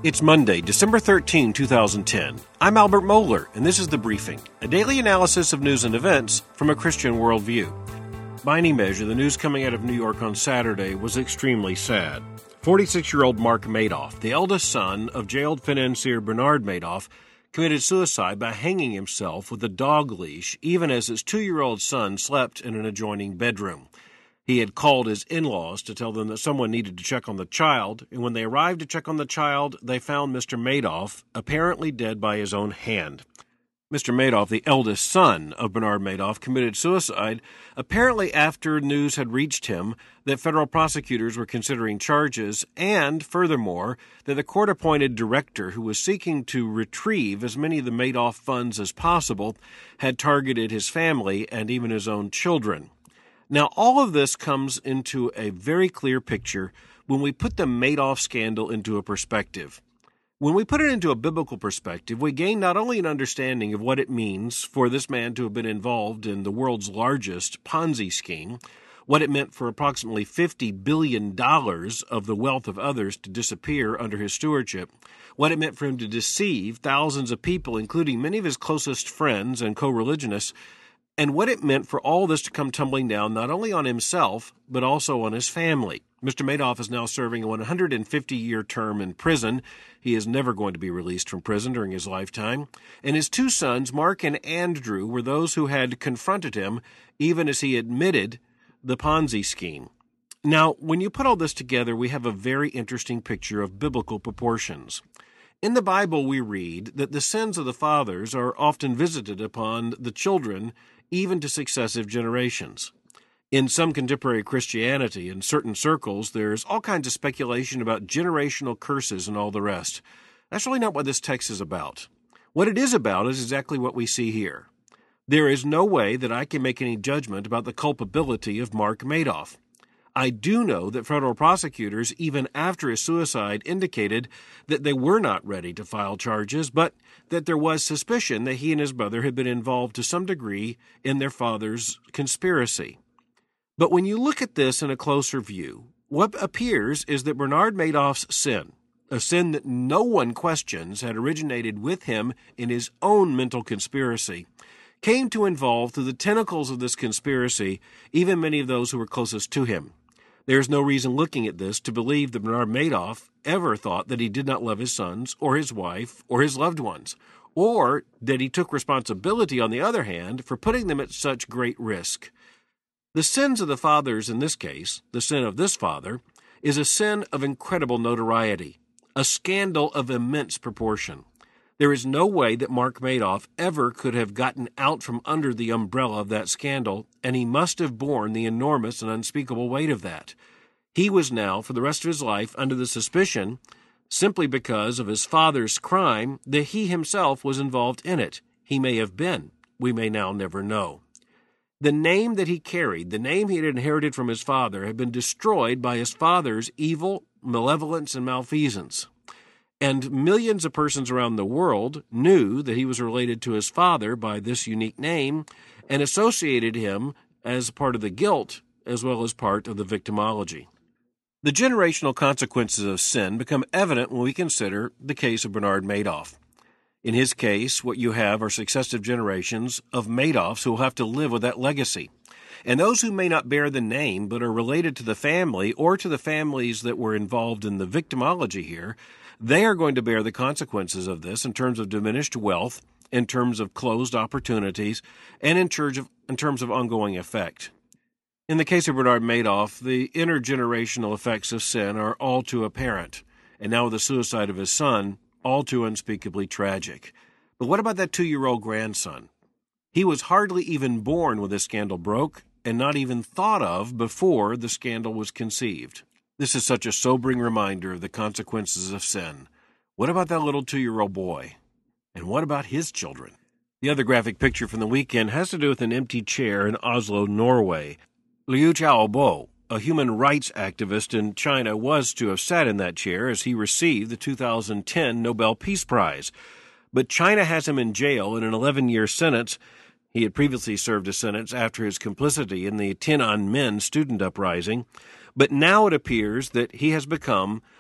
It's Monday, December 13, 2010. I'm Albert Mohler, and this is The Briefing, a daily analysis of news and events from a Christian worldview. By any measure, the news coming out of New York on Saturday was extremely sad. 46-year-old Mark Madoff, the eldest son of jailed financier Bernard Madoff, committed suicide by hanging himself with a dog leash, even as his 2-year-old son slept in an adjoining bedroom. He had called his in-laws to tell them that someone needed to check on the child, and when they arrived to check on the child, they found Mr. Madoff apparently dead by his own hand. Mr. Madoff, the eldest son of Bernard Madoff, committed suicide apparently after news had reached him that federal prosecutors were considering charges and, furthermore, that the court-appointed director who was seeking to retrieve as many of the Madoff funds as possible had targeted his family and even his own children. Now, all of this comes into a very clear picture when we put the Madoff scandal into a perspective. When we put it into a biblical perspective, we gain not only an understanding of what it means for this man to have been involved in the world's largest Ponzi scheme, what it meant for approximately $50 billion of the wealth of others to disappear under his stewardship, what it meant for him to deceive thousands of people, including many of his closest friends and co-religionists, and what it meant for all this to come tumbling down not only on himself, but also on his family. Mr. Madoff is now serving a 150-year term in prison. He is never going to be released from prison during his lifetime. And his two sons, Mark and Andrew, were those who had confronted him, even as he admitted the Ponzi scheme. Now, when you put all this together, we have a very interesting picture of biblical proportions. In the Bible, we read that the sins of the fathers are often visited upon the children, even to successive generations. In some contemporary Christianity, in certain circles, there's all kinds of speculation about generational curses and all the rest. That's really not what this text is about. What it is about is exactly what we see here. There is no way that I can make any judgment about the culpability of Mark Madoff. I do know that federal prosecutors, even after his suicide, indicated that they were not ready to file charges, but that there was suspicion that he and his brother had been involved to some degree in their father's conspiracy. But when you look at this in a closer view, what appears is that Bernard Madoff's sin, a sin that no one questions had originated with him in his own mental conspiracy, came to involve through the tentacles of this conspiracy even many of those who were closest to him. There is no reason looking at this to believe that Bernard Madoff ever thought that he did not love his sons or his wife or his loved ones, or that he took responsibility, on the other hand, for putting them at such great risk. The sins of the fathers in this case, the sin of this father, is a sin of incredible notoriety, a scandal of immense proportion. There is no way that Mark Madoff ever could have gotten out from under the umbrella of that scandal, and he must have borne the enormous and unspeakable weight of that. He was now, for the rest of his life, under the suspicion, simply because of his father's crime, that he himself was involved in it. He may have been. We may now never know. The name that he carried, the name he had inherited from his father, had been destroyed by his father's evil, malevolence, and malfeasance. And millions of persons around the world knew that he was related to his father by this unique name and associated him as part of the guilt as well as part of the victimology. The generational consequences of sin become evident when we consider the case of Bernard Madoff. In his case, what you have are successive generations of Madoffs who will have to live with that legacy. And those who may not bear the name but are related to the family or to the families that were involved in the victimology here, they are going to bear the consequences of this in terms of diminished wealth, in terms of closed opportunities, and in terms of ongoing effect. In the case of Bernard Madoff, the intergenerational effects of sin are all too apparent, and now with the suicide of his son, all too unspeakably tragic. But what about that 2-year-old grandson? He was hardly even born when this scandal broke, and not even thought of before the scandal was conceived. This is such a sobering reminder of the consequences of sin. What about that little 2-year-old boy? And what about his children? The other graphic picture from the weekend has to do with an empty chair in Oslo, Norway. Liu Xiaobo, a human rights activist in China, was to have sat in that chair as he received the 2010 Nobel Peace Prize. But China has him in jail in an 11-year sentence. He had previously served a sentence after his complicity in the Tiananmen student uprising. But now it appears that he has become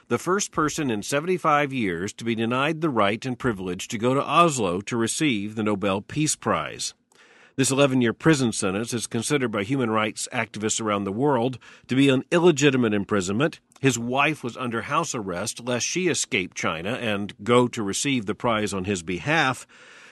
the first person in 75 years to be denied the right and privilege to go to Oslo to receive the Nobel Peace Prize. This 11-year prison sentence is considered by human rights activists around the world to be an illegitimate imprisonment. His wife was under house arrest lest she escape China and go to receive the prize on his behalf.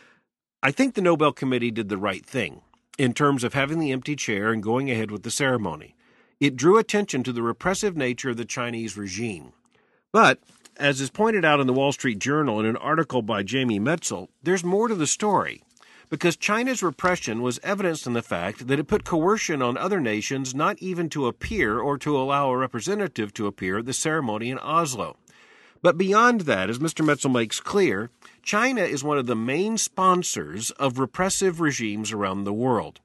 I think the Nobel Committee did the right thing in terms of having the empty chair and going ahead with the ceremony. It drew attention to the repressive nature of the Chinese regime. But, as is pointed out in the Wall Street Journal in an article by Jamie Metzl, there's more to the story, because China's repression was evidenced in the fact that it put coercion on other nations not even to appear or to allow a representative to appear at the ceremony in Oslo. But beyond that, as Mr. Metzl makes clear, China is one of the main sponsors of repressive regimes around the world.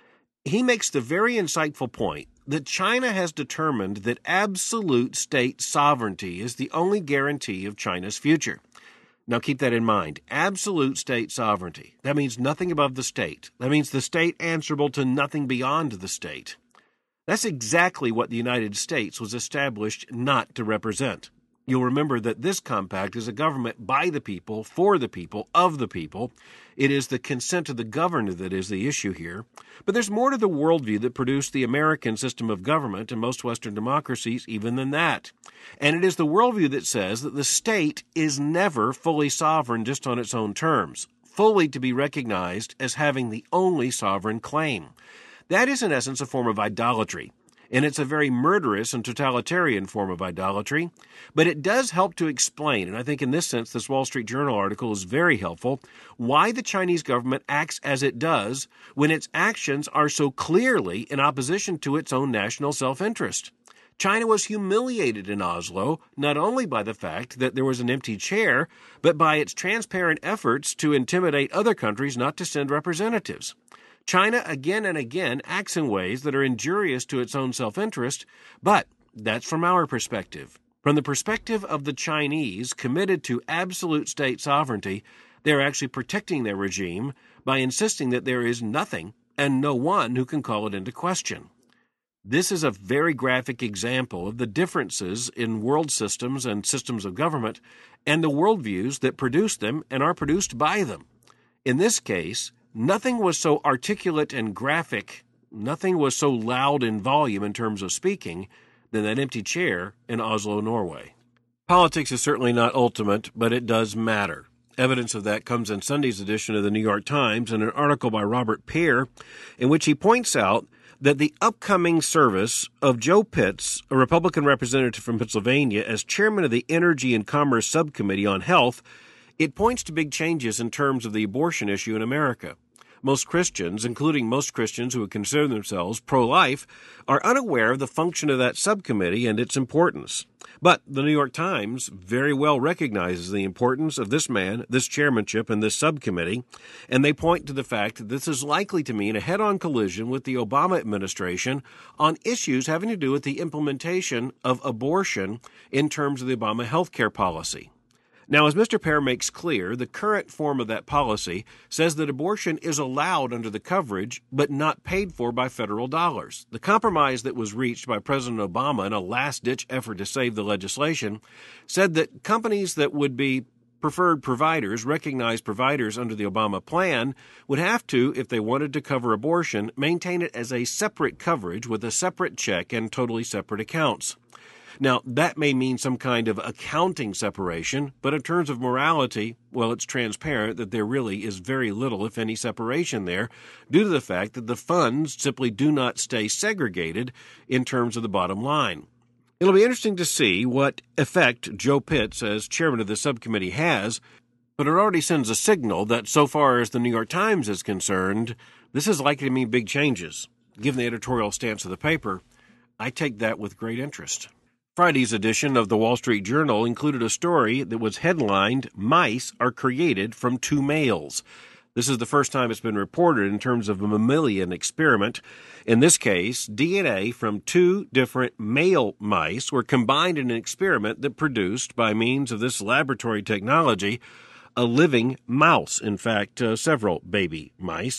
He makes the very insightful point that China has determined that absolute state sovereignty is the only guarantee of China's future. Now keep that in mind. Absolute state sovereignty. That means nothing above the state. That means the state answerable to nothing beyond the state. That's exactly what the United States was established not to represent. You'll remember that this compact is a government by the people, for the people, of the people. It is the consent of the governed that is the issue here. But there's more to the worldview that produced the American system of government and most Western democracies even than that. And it is the worldview that says that the state is never fully sovereign just on its own terms, fully to be recognized as having the only sovereign claim. That is in essence a form of idolatry. And it's a very murderous and totalitarian form of idolatry, but it does help to explain, and I think in this sense this Wall Street Journal article is very helpful, why the Chinese government acts as it does when its actions are so clearly in opposition to its own national self-interest. China was humiliated in Oslo not only by the fact that there was an empty chair, but by its transparent efforts to intimidate other countries not to send representatives. China again and again acts in ways that are injurious to its own self-interest, but that's from our perspective. From the perspective of the Chinese committed to absolute state sovereignty, they're actually protecting their regime by insisting that there is nothing and no one who can call it into question. This is a very graphic example of the differences in world systems and systems of government and the worldviews that produce them and are produced by them. In this case, nothing was so articulate and graphic, nothing was so loud in volume in terms of speaking than that empty chair in Oslo, Norway. Politics is certainly not ultimate, but it does matter. Evidence of that comes in Sunday's edition of the New York Times in an article by Robert Peer, in which he points out that the upcoming service of Joe Pitts, a Republican representative from Pennsylvania, as chairman of the Energy and Commerce Subcommittee on Health, it points to big changes in terms of the abortion issue in America. Most Christians, including most Christians who would consider themselves pro-life, are unaware of the function of that subcommittee and its importance. But the New York Times very well recognizes the importance of this man, this chairmanship, and this subcommittee, and they point to the fact that this is likely to mean a head-on collision with the Obama administration on issues having to do with the implementation of abortion in terms of the Obama health care policy. Now, as Mr. Peer makes clear, the current form of that policy says that abortion is allowed under the coverage, but not paid for by federal dollars. The compromise that was reached by President Obama in a last-ditch effort to save the legislation said that companies that would be preferred providers, recognized providers under the Obama plan, would have to, if they wanted to cover abortion, maintain it as a separate coverage with a separate check and totally separate accounts. Now, that may mean some kind of accounting separation, but in terms of morality, well, it's transparent that there really is very little, if any, separation there, due to the fact that the funds simply do not stay segregated in terms of the bottom line. It'll be interesting to see what effect Joe Pitts, as chairman of the subcommittee, has, but it already sends a signal that so far as the New York Times is concerned, this is likely to mean big changes. Given the editorial stance of the paper, I take that with great interest. Friday's edition of the Wall Street Journal included a story that was headlined, "Mice are created from two males." This is the first time it's been reported in terms of a mammalian experiment. In this case, DNA from two different male mice were combined in an experiment that produced, by means of this laboratory technology, a living mouse. In fact, several baby mice.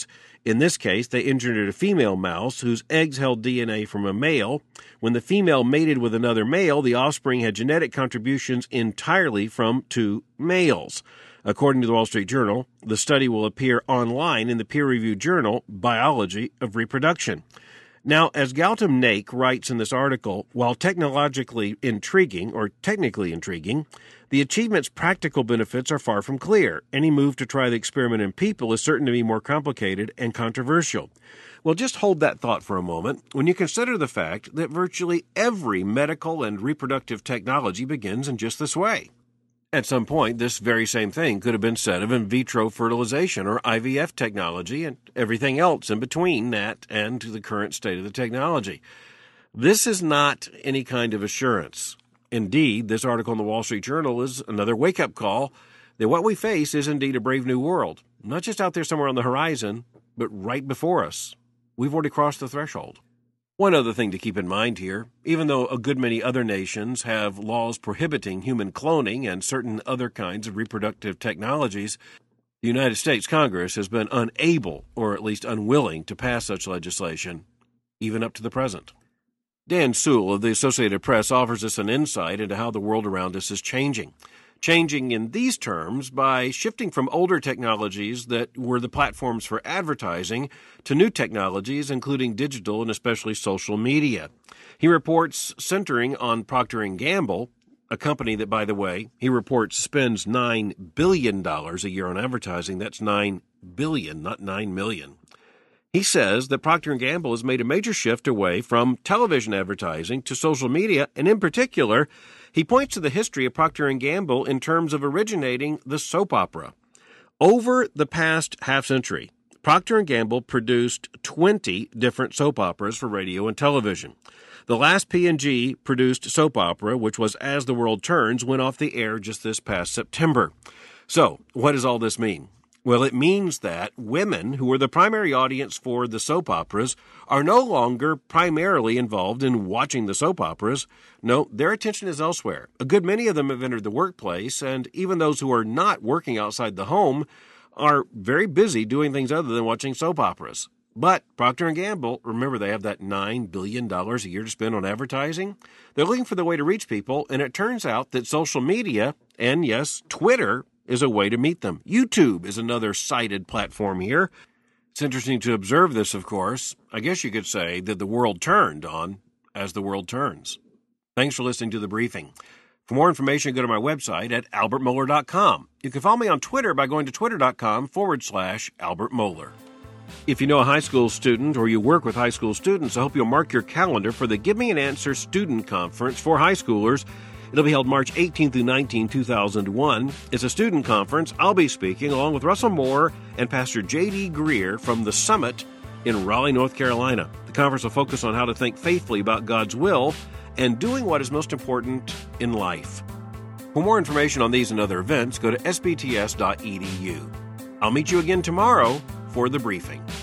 In this case, they engineered a female mouse whose eggs held DNA from a male. When the female mated with another male, the offspring had genetic contributions entirely from two males. According to the Wall Street Journal, the study will appear online in the peer-reviewed journal Biology of Reproduction. Now, as Gautam Naik writes in this article, while technically intriguing, the achievement's practical benefits are far from clear. Any move to try the experiment in people is certain to be more complicated and controversial. Well, just hold that thought for a moment when you consider the fact that virtually every medical and reproductive technology begins in just this way. At some point, this very same thing could have been said of in vitro fertilization or IVF technology and everything else in between that and the current state of the technology. This is not any kind of assurance. Indeed, this article in the Wall Street Journal is another wake-up call that what we face is indeed a brave new world, not just out there somewhere on the horizon, but right before us. We've already crossed the threshold. One other thing to keep in mind here, even though a good many other nations have laws prohibiting human cloning and certain other kinds of reproductive technologies, the United States Congress has been unable, or at least unwilling, to pass such legislation, even up to the present. Dan Sewell of the Associated Press offers us an insight into how the world around us is changing. Changing in these terms by shifting from older technologies that were the platforms for advertising to new technologies, including digital and especially social media. He reports centering on Procter & Gamble, a company that, by the way, he reports spends $9 billion a year on advertising. That's $9 billion, not $9 million. He says that Procter & Gamble has made a major shift away from television advertising to social media, and in particular, he points to the history of Procter & Gamble in terms of originating the soap opera. Over the past half-century, Procter & Gamble produced 20 different soap operas for radio and television. The last P&G produced soap opera, which was As the World Turns, went off the air just this past September. So, what does all this mean? Well, it means that women, who were the primary audience for the soap operas, are no longer primarily involved in watching the soap operas. No, their attention is elsewhere. A good many of them have entered the workplace, and even those who are not working outside the home are very busy doing things other than watching soap operas. But Procter & Gamble, remember they have that $9 billion a year to spend on advertising? They're looking for the way to reach people, and it turns out that social media, and yes, Twitter, is a way to meet them. YouTube is another cited platform here. It's interesting to observe this, of course. I guess you could say that the world turned on As the World Turns. Thanks for listening to The Briefing. For more information, go to my website at albertmohler.com. You can follow me on Twitter by going to twitter.com/Albert Mohler. If you know a high school student or you work with high school students, I hope you'll mark your calendar for the Give Me an Answer Student Conference for high schoolers. It'll be held March 18 through 19, 2001. It's a student conference. I'll be speaking along with Russell Moore and Pastor J.D. Greer from The Summit in Raleigh, North Carolina. The conference will focus on how to think faithfully about God's will and doing what is most important in life. For more information on these and other events, go to sbts.edu. I'll meet you again tomorrow for The Briefing.